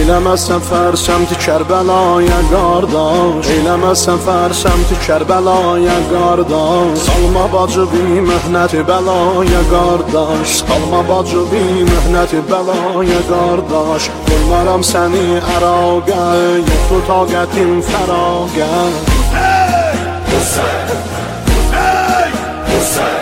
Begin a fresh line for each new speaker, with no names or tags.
Eyləməzsən fər səmti Kərbəlaya qardaş, eyləməzsən fər səmti Kərbəlaya qardaş. Salma bacı bir möhnəti bəlaya qardaş, salma bacı bir möhnəti bəlaya qardaş. Qoymaram səni əraqə, yoxdur taqətim fəraqə. Hey! Hüseyn! Hey! Hüseyn!